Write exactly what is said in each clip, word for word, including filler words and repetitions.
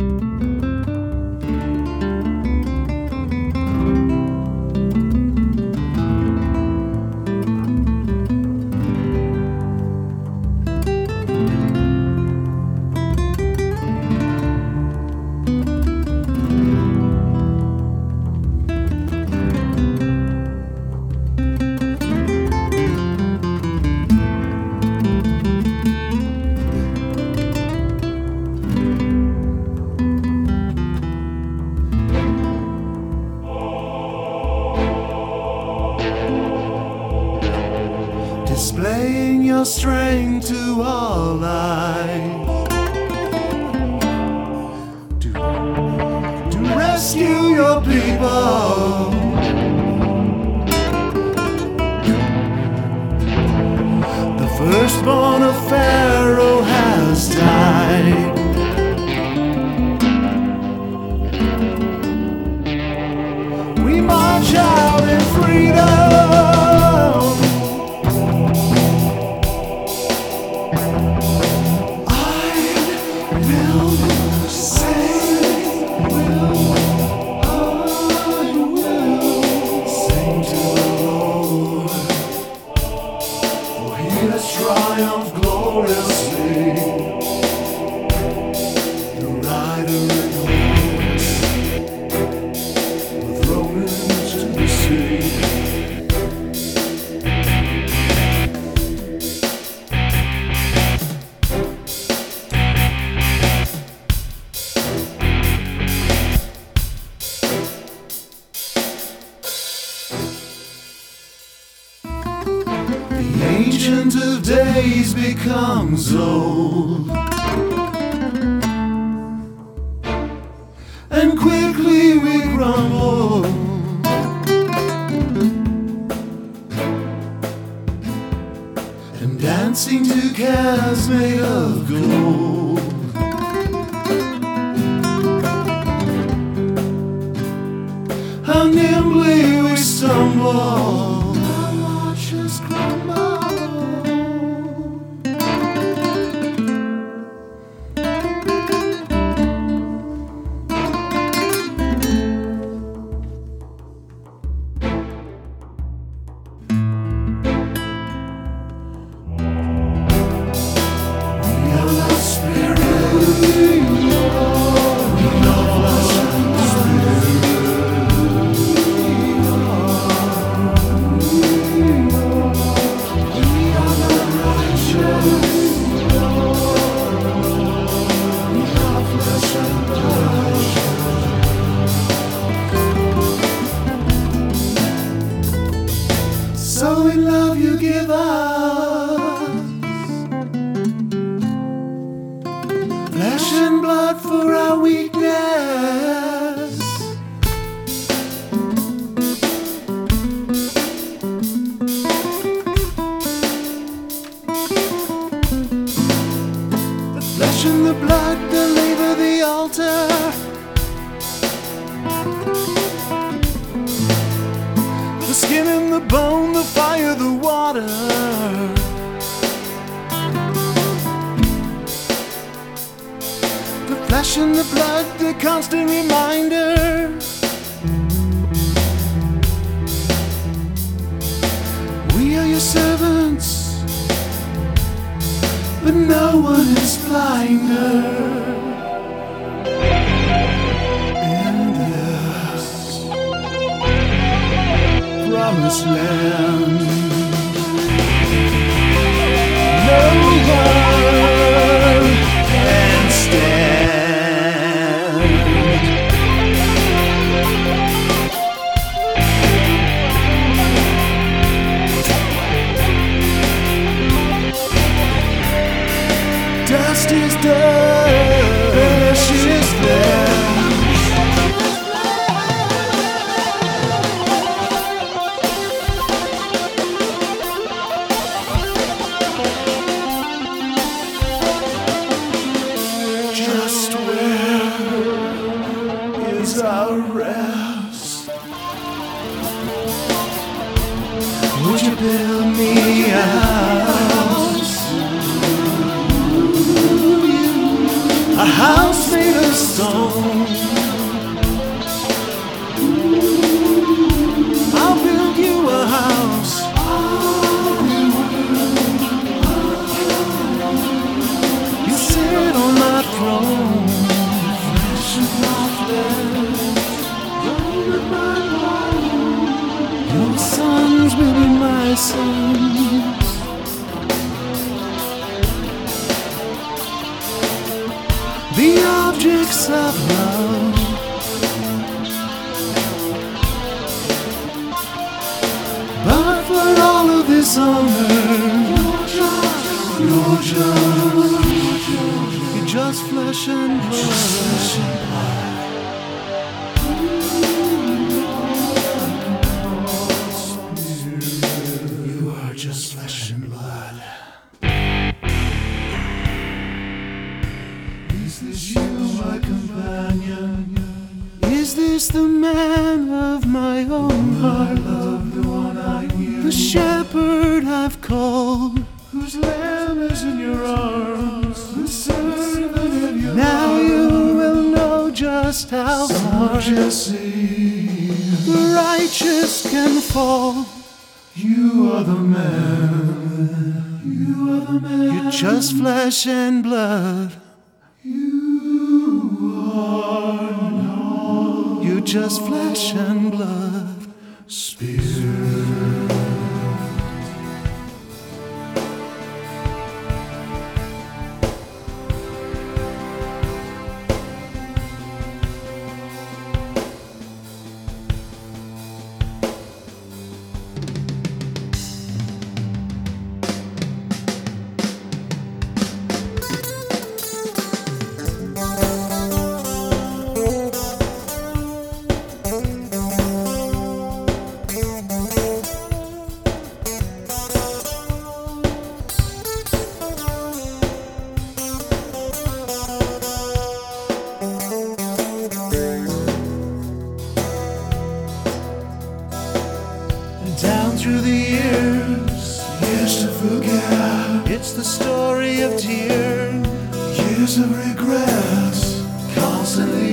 Displaying your strength to all life, to, to rescue your people. The firstborn of Pharaoh has died. We march out in freedom. Triumph gloriously, the rider and horse were thrown into the sea. The ancient of days becomes old, and quickly we crumble. And dancing to calves made of gold. How nimbly we stumble. So in love you give us flesh and blood for our weakness. The flesh and the blood, the labor, the altar. The skin and the bone, the fire, the water. The flesh and the blood, the constant reminder. We are your servants, but no one is blinder. Promised land, no one can stand. Dust is dust, flesh is flesh. Our rest. Would you build me a house? A house made of stone. I'll build you a house. You sit on my throne. Flesh and my flesh, bone of my bone. Your sons will be my sons. The objects of love, but for all of this honor, you're just, you're just, you're just flesh and blood. You are just flesh and blood. Is this you, my companion? Is this the man of my own heart? Love, the one I knew, the shepherd I've called, whose lamb is in your arms, the servant of your now arms. You will know just how far the righteous can fall. You are the man. You are the man. You're just flesh and blood. You're just flesh and blood, spirit. Down through the years, years to forget. It's the story of tears, years of regrets, constantly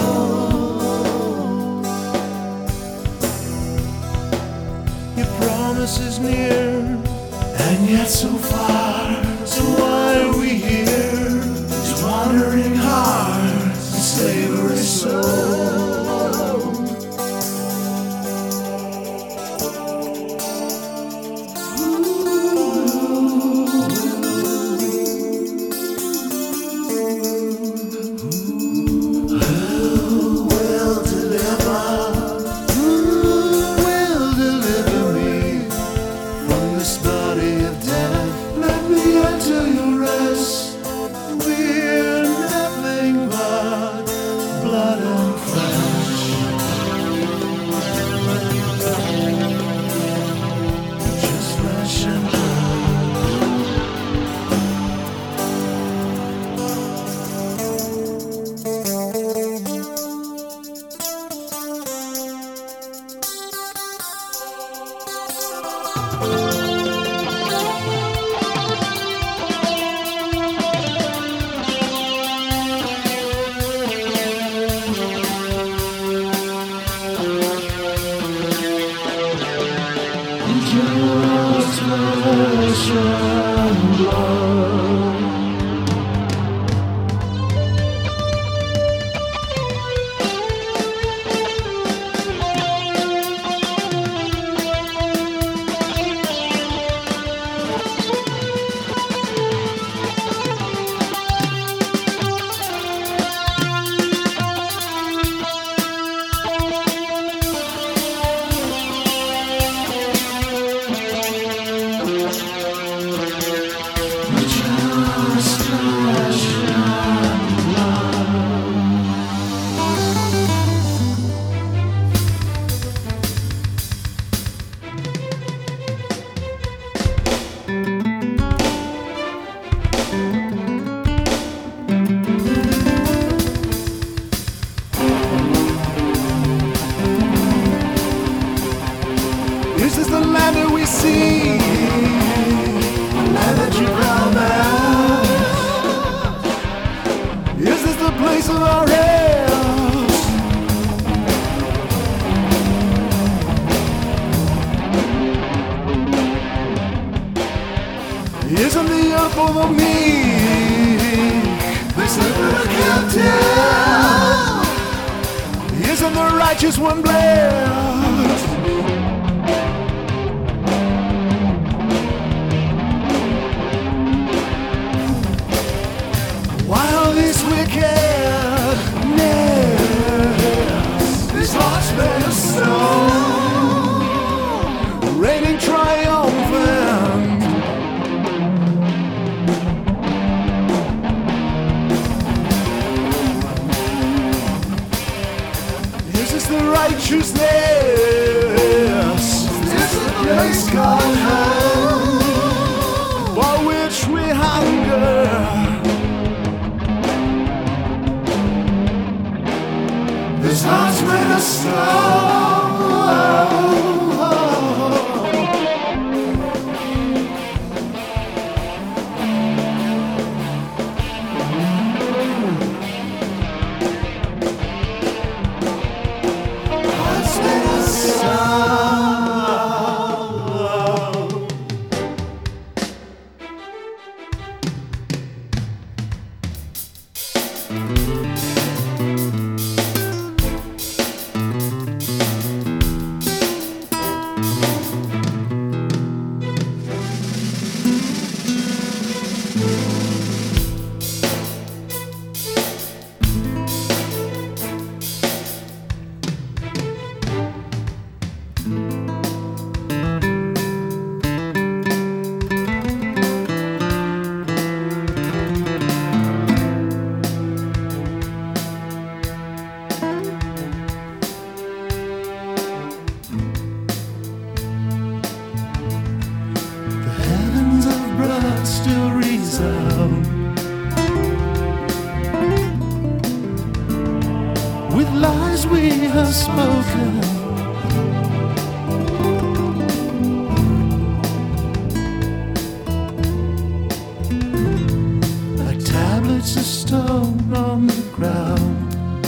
told. Your promise is near, and yet so far. So why are we here? These wandering hearts, and slavery soul. Just flesh and blood. This is the land that we see, the land that you promised. Is this the place of our rest? Isn't the earth for the meek? This little captain. Isn't the righteous one blessed? While this wickedness, this heart's made of stone, reigning triumphant. This is the righteousness, this is the place called home, for which we hunger. This heart's made of stone. Heart's made of stone. Still resound with lies we have spoken. Like tablets of stone on the ground.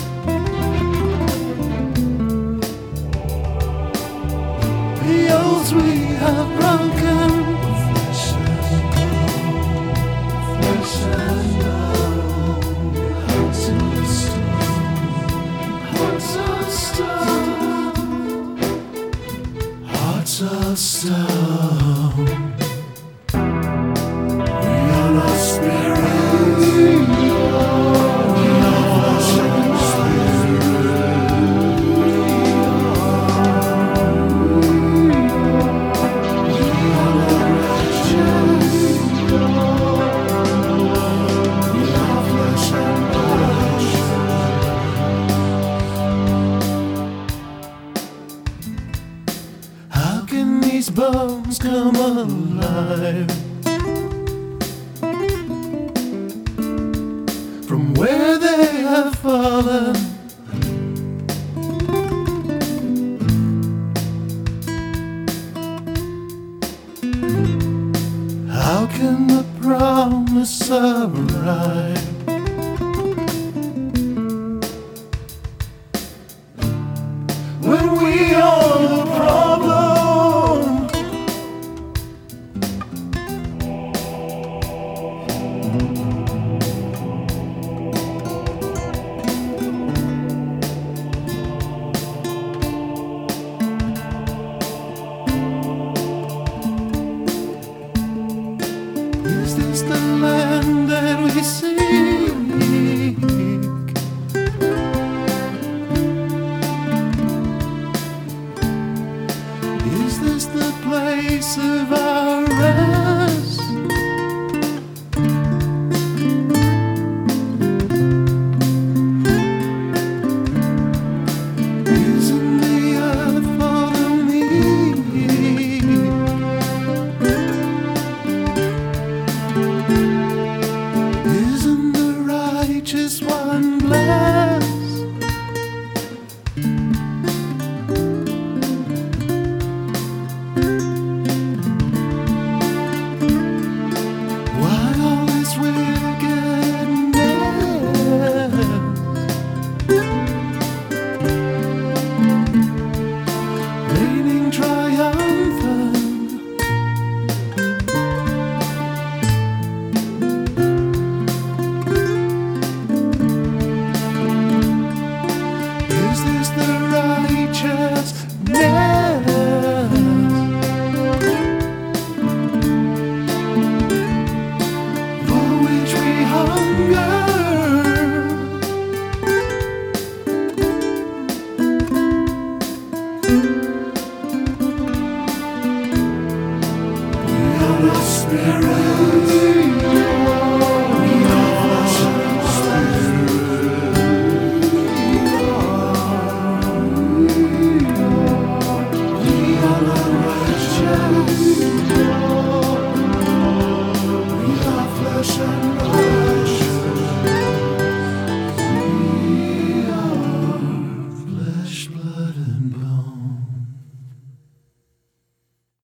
The oaths we have broken. Hearts of stone. We are not spirits. We are flesh and spirit. We are not righteous. We are flesh and blood. How can these bones come alive from where they have fallen? How can the promise arrive when we are the problem? Is this the land that we seek? Is this the place of our rest? Isn't the earth for the meek? Isn't the righteous one blessed?